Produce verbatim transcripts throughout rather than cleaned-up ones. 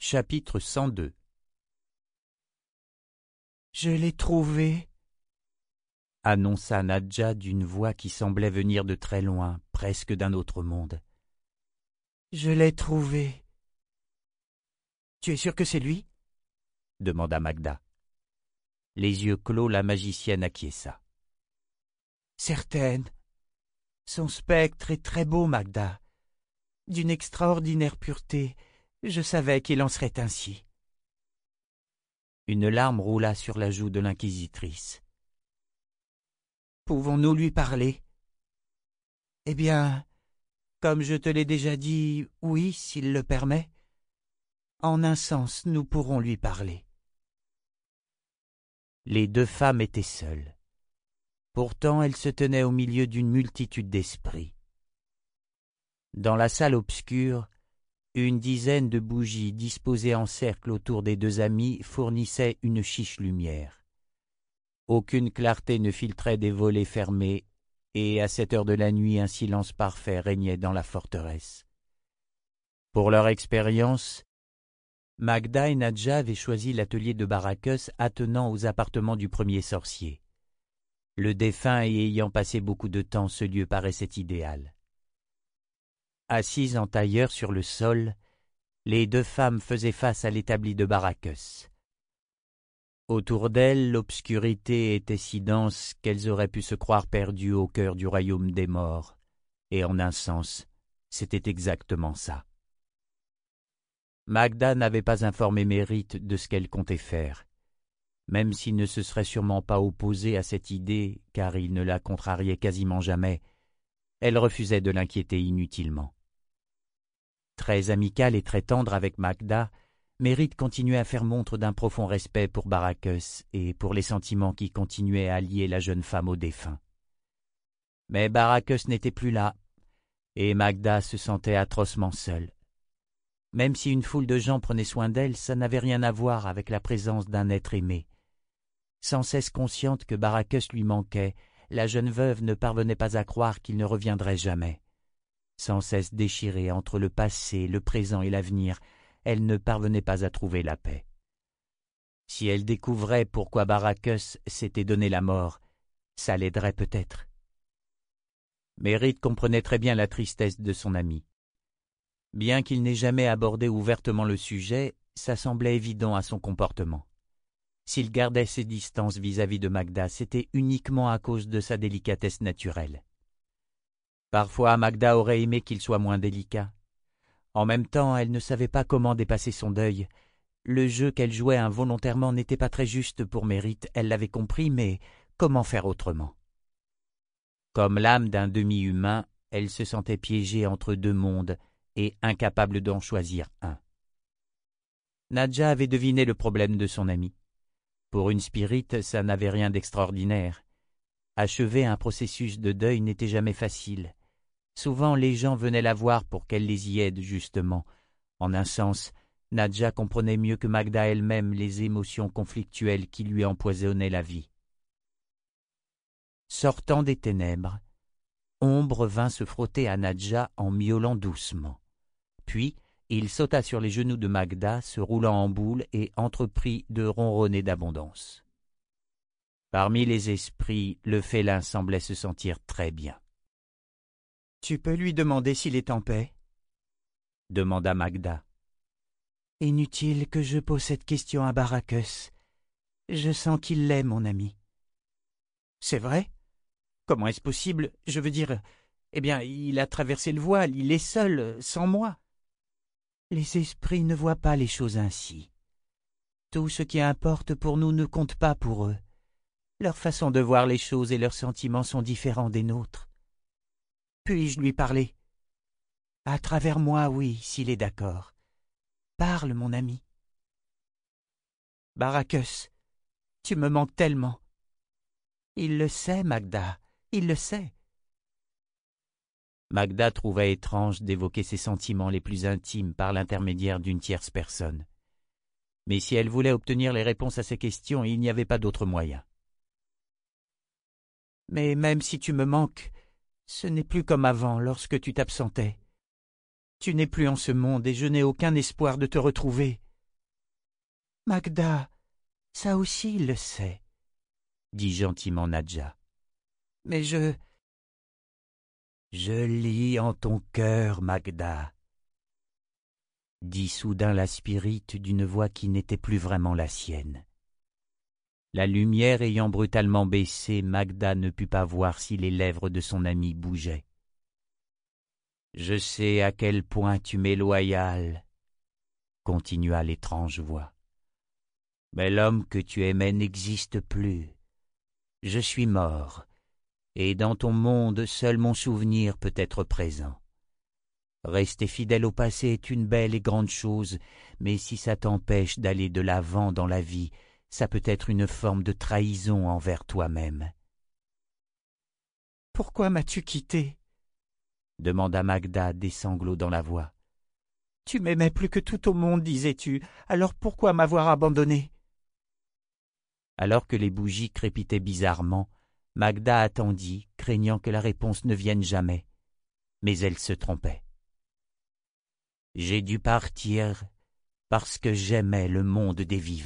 Chapitre cent deux. Je l'ai trouvé, annonça Nadja d'une voix qui semblait venir de très loin, presque d'un autre monde. je l'ai trouvé. Tu es sûr que c'est lui? demanda Magda. Les yeux clos, la magicienne acquiesça. Certaine. Son spectre est très beau, Magda. D'une extraordinaire pureté. Je savais qu'il en serait ainsi. Une larme roula sur la joue de l'inquisitrice. Pouvons-nous lui parler? Eh bien, comme je te l'ai déjà dit, oui, s'il le permet. En un sens, nous pourrons lui parler. Les deux femmes étaient seules. Pourtant, elles se tenaient au milieu d'une multitude d'esprits. Dans la salle obscure, une dizaine de bougies disposées en cercle autour des deux amies fournissaient une chiche lumière. Aucune clarté ne filtrait des volets fermés, et à cette heure de la nuit un silence parfait régnait dans la forteresse. Pour leur expérience, Magda et Nadja avaient choisi l'atelier de Barakës attenant aux appartements du premier sorcier. Le défunt y ayant passé beaucoup de temps, ce lieu paraissait idéal. Assises en tailleur sur le sol, les deux femmes faisaient face à l'établi de Barakës. Autour d'elles, l'obscurité était si dense qu'elles auraient pu se croire perdues au cœur du royaume des morts, et en un sens, c'était exactement ça. Magda n'avait pas informé Mérite de ce qu'elle comptait faire, même s'il ne se serait sûrement pas opposé à cette idée, car il ne la contrariait quasiment jamais. Elle refusait de l'inquiéter inutilement. Très amicale et très tendre avec Magda, Mérite continuait à faire montre d'un profond respect pour Barakës et pour les sentiments qui continuaient à lier la jeune femme au défunt. Mais Barakës n'était plus là, et Magda se sentait atrocement seule. Même si une foule de gens prenait soin d'elle, ça n'avait rien à voir avec la présence d'un être aimé. Sans cesse consciente que Barakës lui manquait, la jeune veuve ne parvenait pas à croire qu'il ne reviendrait jamais. Sans cesse déchirée entre le passé, le présent et l'avenir, elle ne parvenait pas à trouver la paix. Si elle découvrait pourquoi Barakës s'était donné la mort, ça l'aiderait peut-être. Mérite comprenait très bien la tristesse de son ami. Bien qu'il n'ait jamais abordé ouvertement le sujet, ça semblait évident à son comportement. S'il gardait ses distances vis-à-vis de Magda, c'était uniquement à cause de sa délicatesse naturelle. Parfois, Magda aurait aimé qu'il soit moins délicat. En même temps, elle ne savait pas comment dépasser son deuil. Le jeu qu'elle jouait involontairement n'était pas très juste pour Mérite, elle l'avait compris, mais comment faire autrement? Comme l'âme d'un demi-humain, elle se sentait piégée entre deux mondes et incapable d'en choisir un. Nadja avait deviné le problème de son ami. Pour une spirite, ça n'avait rien d'extraordinaire. Achever un processus de deuil n'était jamais facile. Souvent, les gens venaient la voir pour qu'elle les y aide, justement. En un sens, Nadja comprenait mieux que Magda elle-même les émotions conflictuelles qui lui empoisonnaient la vie. Sortant des ténèbres, Ombre vint se frotter à Nadja en miaulant doucement. Puis, il sauta sur les genoux de Magda, se roulant en boule, et entreprit de ronronner d'abondance. Parmi les esprits, le félin semblait se sentir très bien. « Tu peux lui demander s'il est en paix ?» demanda Magda. « Inutile que je pose cette question à Barakës. Je sens qu'il l'est, mon ami. »« C'est vrai? Comment est-ce possible? Je veux dire, eh bien, il a traversé le voile, il est seul, sans moi. » Les esprits ne voient pas les choses ainsi. Tout ce qui importe pour nous ne compte pas pour eux. Leur façon de voir les choses et leurs sentiments sont différents des nôtres. Puis-je lui parler? À travers moi, oui, s'il est d'accord. Parle, mon ami. Barakës, tu me manques tellement. Il le sait, Magda, il le sait. Magda trouva étrange d'évoquer ses sentiments les plus intimes par l'intermédiaire d'une tierce personne. Mais si elle voulait obtenir les réponses à ses questions, il n'y avait pas d'autre moyen. Mais même si tu me manques, ce n'est plus comme avant lorsque tu t'absentais. Tu n'es plus en ce monde et je n'ai aucun espoir de te retrouver. Magda, ça aussi il le sait, dit gentiment Nadja. mais je... Je lis en ton cœur, Magda, dit soudain la spirite d'une voix qui n'était plus vraiment la sienne. La lumière ayant brutalement baissé, Magda ne put pas voir si les lèvres de son ami bougeaient. « Je sais à quel point tu m'es loyal, » continua l'étrange voix. « Mais l'homme que tu aimais n'existe plus. Je suis mort, et dans ton monde seul mon souvenir peut être présent. Rester fidèle au passé est une belle et grande chose, mais si ça t'empêche d'aller de l'avant dans la vie, ça peut être une forme de trahison envers toi-même. »« Pourquoi m'as-tu quitté ?» demanda Magda, des sanglots dans la voix. « Tu m'aimais plus que tout au monde, disais-tu, alors pourquoi m'avoir abandonné ?» Alors que les bougies crépitaient bizarrement, Magda attendit, craignant que la réponse ne vienne jamais. Mais elle se trompait. « J'ai dû partir parce que j'aimais le monde des vivants. »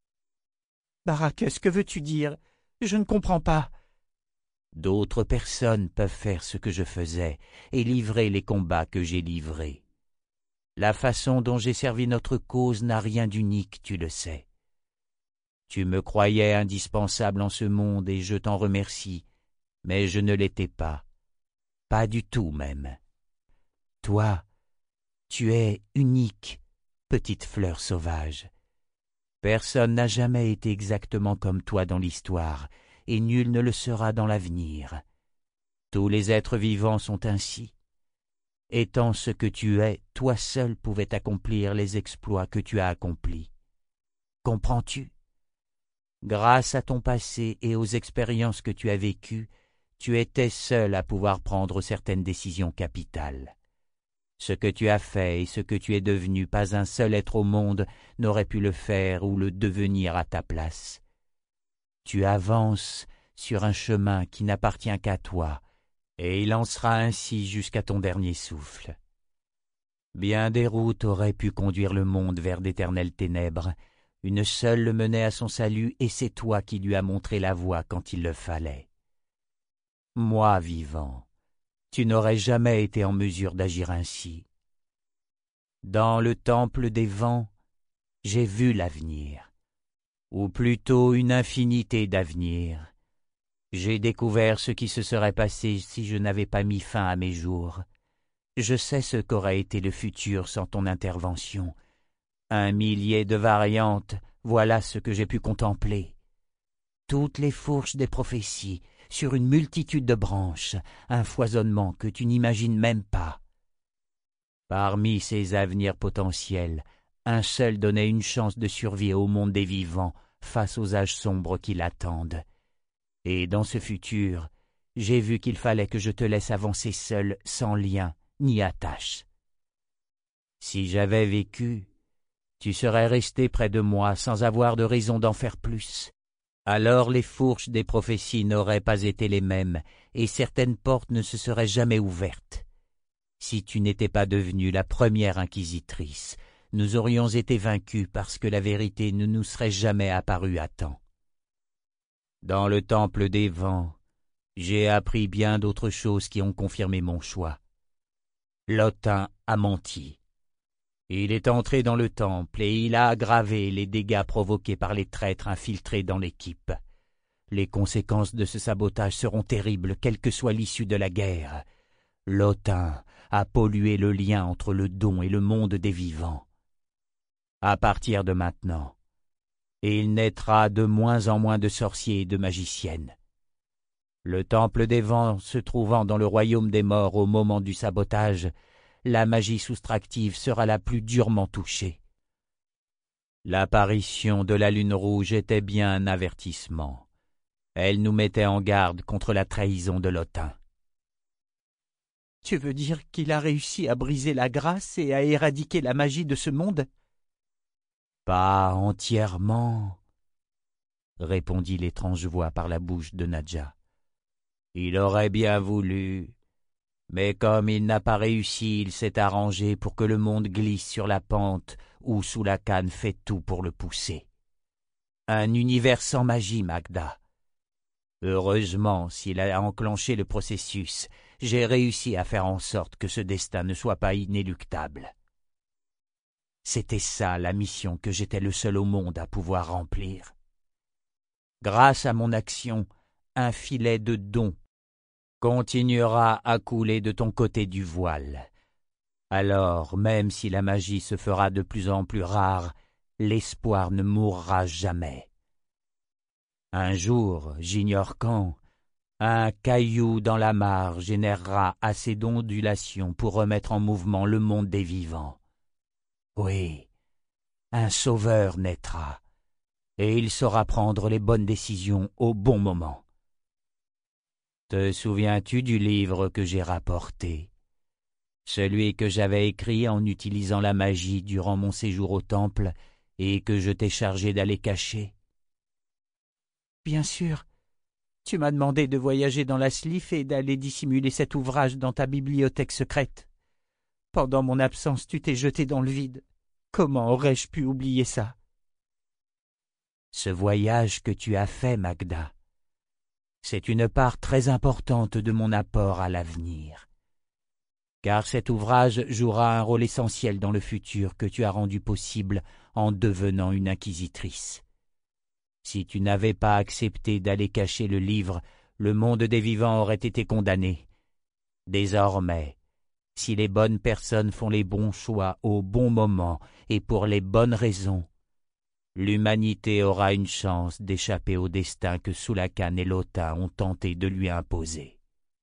« Barakès, que veux-tu dire? Je ne comprends pas. » « D'autres personnes peuvent faire ce que je faisais et livrer les combats que j'ai livrés. La façon dont j'ai servi notre cause n'a rien d'unique, tu le sais. Tu me croyais indispensable en ce monde et je t'en remercie, mais je ne l'étais pas, pas du tout même. Toi, tu es unique, petite fleur sauvage. Personne n'a jamais été exactement comme toi dans l'histoire, et nul ne le sera dans l'avenir. Tous les êtres vivants sont ainsi. Étant ce que tu es, toi seul pouvais accomplir les exploits que tu as accomplis. Comprends-tu? Grâce à ton passé et aux expériences que tu as vécues, tu étais seul à pouvoir prendre certaines décisions capitales. Ce que tu as fait et ce que tu es devenu, pas un seul être au monde n'aurait pu le faire ou le devenir à ta place. Tu avances sur un chemin qui n'appartient qu'à toi, et il en sera ainsi jusqu'à ton dernier souffle. Bien des routes auraient pu conduire le monde vers d'éternelles ténèbres, une seule le menait à son salut, et c'est toi qui lui as montré la voie quand il le fallait. Moi, vivant, tu n'aurais jamais été en mesure d'agir ainsi. Dans le temple des vents, j'ai vu l'avenir, ou plutôt une infinité d'avenirs. J'ai découvert ce qui se serait passé si je n'avais pas mis fin à mes jours. Je sais ce qu'aurait été le futur sans ton intervention. Un millier de variantes, voilà ce que j'ai pu contempler. Toutes les fourches des prophéties, sur une multitude de branches, un foisonnement que tu n'imagines même pas. Parmi ces avenirs potentiels, un seul donnait une chance de survie au monde des vivants face aux âges sombres qui l'attendent. Et dans ce futur, j'ai vu qu'il fallait que je te laisse avancer seul, sans lien ni attache. Si j'avais vécu, tu serais resté près de moi sans avoir de raison d'en faire plus. Alors les fourches des prophéties n'auraient pas été les mêmes, et certaines portes ne se seraient jamais ouvertes. Si tu n'étais pas devenue la première inquisitrice, nous aurions été vaincus parce que la vérité ne nous serait jamais apparue à temps. Dans le temple des vents, j'ai appris bien d'autres choses qui ont confirmé mon choix. Lotin a menti. Il est entré dans le temple et il a aggravé les dégâts provoqués par les traîtres infiltrés dans l'équipe. Les conséquences de ce sabotage seront terribles, quelle que soit l'issue de la guerre. Lotin a pollué le lien entre le don et le monde des vivants. À partir de maintenant, il naîtra de moins en moins de sorciers et de magiciennes. Le temple des vents se trouvant dans le royaume des morts au moment du sabotage, la magie soustractive sera la plus durement touchée. L'apparition de la lune rouge était bien un avertissement. Elle nous mettait en garde contre la trahison de Lotin. « Tu veux dire qu'il a réussi à briser la grâce et à éradiquer la magie de ce monde ?»« Pas entièrement, » répondit l'étrange voix par la bouche de Nadja. « Il aurait bien voulu, Mais comme il n'a pas réussi, il s'est arrangé pour que le monde glisse sur la pente où Soulakan fait tout pour le pousser. Un univers sans magie, Magda. Heureusement, s'il a enclenché le processus, j'ai réussi à faire en sorte que ce destin ne soit pas inéluctable. C'était ça la mission que j'étais le seul au monde à pouvoir remplir. Grâce à mon action, un filet de dons continuera à couler de ton côté du voile. Alors, même si la magie se fera de plus en plus rare, l'espoir ne mourra jamais. Un jour, j'ignore quand, un caillou dans la mare générera assez d'ondulations pour remettre en mouvement le monde des vivants. Oui, un sauveur naîtra, et il saura prendre les bonnes décisions au bon moment. Te souviens-tu du livre que j'ai rapporté? Celui que j'avais écrit en utilisant la magie durant mon séjour au temple et que je t'ai chargé d'aller cacher? Bien sûr. Tu m'as demandé de voyager dans la Slif et d'aller dissimuler cet ouvrage dans ta bibliothèque secrète. Pendant mon absence, tu t'es jeté dans le vide. Comment aurais-je pu oublier ça? Ce voyage que tu as fait, Magda, c'est une part très importante de mon apport à l'avenir. Car cet ouvrage jouera un rôle essentiel dans le futur que tu as rendu possible en devenant une inquisitrice. Si tu n'avais pas accepté d'aller cacher le livre, le monde des vivants aurait été condamné. Désormais, si les bonnes personnes font les bons choix au bon moment et pour les bonnes raisons, l'humanité aura une chance d'échapper au destin que Soulakan et Lotin ont tenté de lui imposer.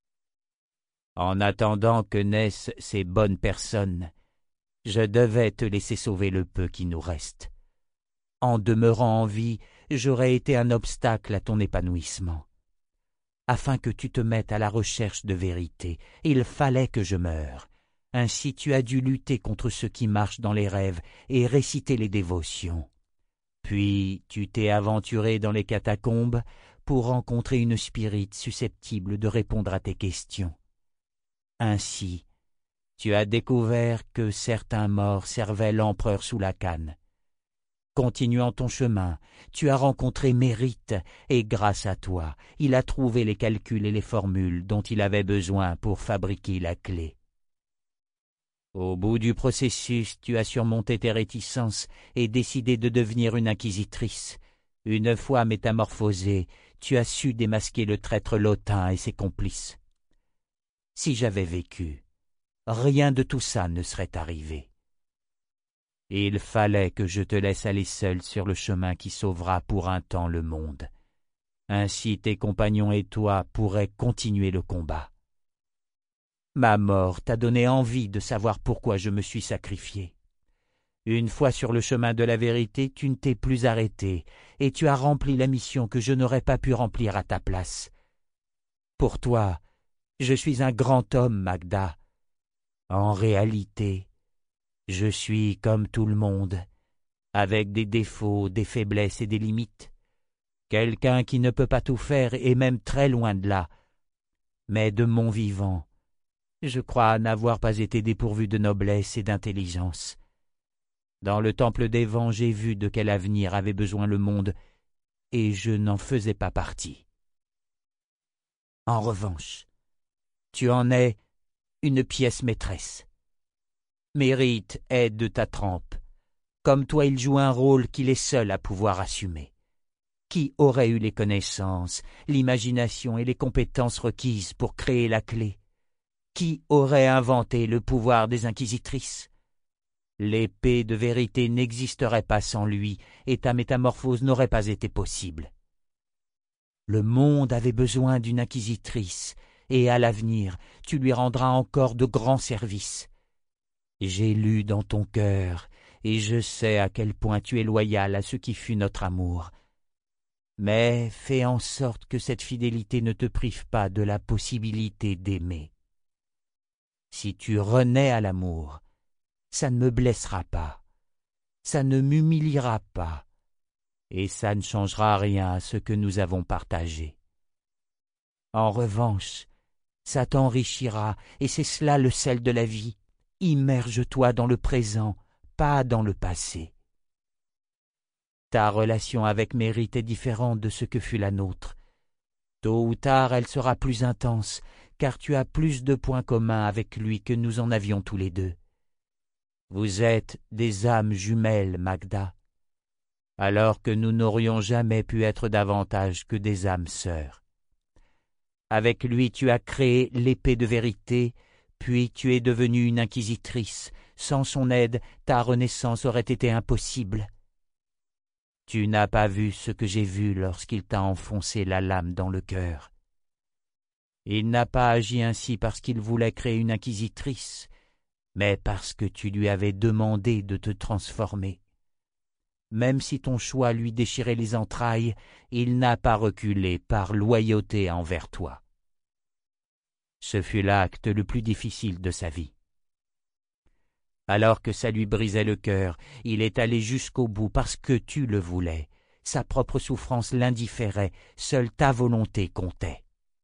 En attendant que naissent ces bonnes personnes, je devais te laisser sauver le peu qui nous reste. En demeurant en vie, j'aurais été un obstacle à ton épanouissement. Afin que tu te mettes à la recherche de vérité, il fallait que je meure. Ainsi tu as dû lutter contre ceux qui marchent dans les rêves et réciter les dévotions. Puis tu t'es aventuré dans les catacombes pour rencontrer une spirite susceptible de répondre à tes questions. Ainsi, tu as découvert que certains morts servaient l'empereur Soulakan. Continuant ton chemin, tu as rencontré Mérite, et grâce à toi, il a trouvé les calculs et les formules dont il avait besoin pour fabriquer la clé. Au bout du processus, tu as surmonté tes réticences et décidé de devenir une inquisitrice. Une fois métamorphosée, tu as su démasquer le traître Lotin et ses complices. Si j'avais vécu, rien de tout ça ne serait arrivé. Il fallait que je te laisse aller seul sur le chemin qui sauvera pour un temps le monde. Ainsi tes compagnons et toi pourraient continuer le combat. Ma mort t'a donné envie de savoir pourquoi je me suis sacrifié. Une fois sur le chemin de la vérité, tu ne t'es plus arrêté et tu as rempli la mission que je n'aurais pas pu remplir à ta place. Pour toi, je suis un grand homme, Magda. En réalité, je suis comme tout le monde, avec des défauts, des faiblesses et des limites. Quelqu'un qui ne peut pas tout faire et même très loin de là. Mais de mon vivant, je crois n'avoir pas été dépourvu de noblesse et d'intelligence. Dans le temple des vents, j'ai vu de quel avenir avait besoin le monde, et je n'en faisais pas partie. En revanche, tu en es une pièce maîtresse. Mérite est de ta trempe. Comme toi, il joue un rôle qu'il est seul à pouvoir assumer. Qui aurait eu les connaissances, l'imagination et les compétences requises pour créer la clé? Qui aurait inventé le pouvoir des inquisitrices? L'épée de vérité n'existerait pas sans lui, et ta métamorphose n'aurait pas été possible. Le monde avait besoin d'une inquisitrice, et à l'avenir, tu lui rendras encore de grands services. J'ai lu dans ton cœur, et je sais à quel point tu es loyal à ce qui fut notre amour. Mais fais en sorte que cette fidélité ne te prive pas de la possibilité d'aimer. Si tu renais à l'amour, ça ne me blessera pas, ça ne m'humiliera pas, et ça ne changera rien à ce que nous avons partagé. En revanche, Ça t'enrichira, et c'est cela le sel de la vie. Immerge-toi dans le présent, pas dans le passé. Ta relation avec Mérite est différente de ce que fut la nôtre. Tôt ou tard, elle sera plus intense, car tu as plus de points communs avec lui que nous en avions tous les deux. Vous êtes des âmes jumelles, Magda, alors que nous n'aurions jamais pu être davantage que des âmes sœurs. Avec lui, tu as créé l'épée de vérité, puis tu es devenue une inquisitrice. Sans son aide, ta renaissance aurait été impossible. Tu n'as pas vu ce que j'ai vu lorsqu'il t'a enfoncé la lame dans le cœur. Il n'a pas agi ainsi parce qu'il voulait créer une inquisitrice, mais parce que tu lui avais demandé de te transformer. Même si ton choix lui déchirait les entrailles, il n'a pas reculé par loyauté envers toi. Ce fut l'acte le plus difficile de sa vie. Alors que ça lui brisait le cœur, il est allé jusqu'au bout parce que tu le voulais. Sa propre souffrance l'indifférait, seule ta volonté comptait.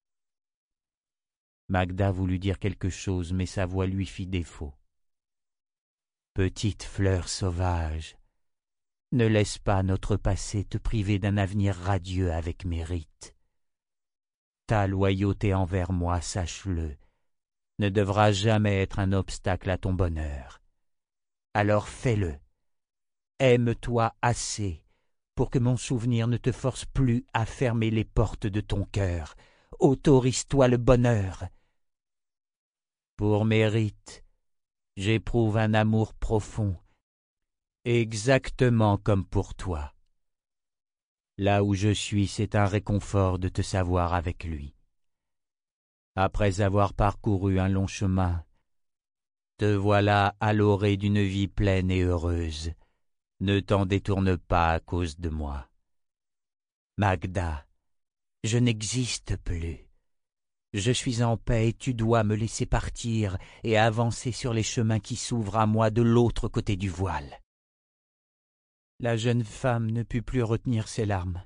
Magda voulut dire quelque chose, mais sa voix lui fit défaut. Petite fleur sauvage, ne laisse pas notre passé te priver d'un avenir radieux avec Mérite. Ta loyauté envers moi, sache-le, ne devra jamais être un obstacle à ton bonheur. Alors fais-le. Aime-toi assez pour que mon souvenir ne te force plus à fermer les portes de ton cœur. Autorise-toi le bonheur. Pour Mérite, j'éprouve un amour profond, exactement comme pour toi. Là où je suis, c'est un réconfort de te savoir avec lui. Après avoir parcouru un long chemin, te voilà à l'orée d'une vie pleine et heureuse. Ne t'en détourne pas à cause de moi. Magda, je n'existe plus. Je suis en paix et tu dois me laisser partir et avancer sur les chemins qui s'ouvrent à moi de l'autre côté du voile. La jeune femme ne put plus retenir ses larmes.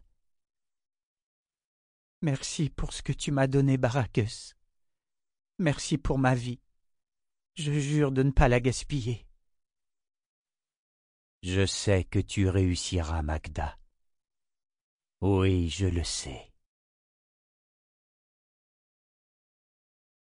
Merci pour ce que tu m'as donné, Barakes. Merci pour ma vie. Je jure de ne pas la gaspiller. Je sais que tu réussiras, Magda. Oui, je le sais.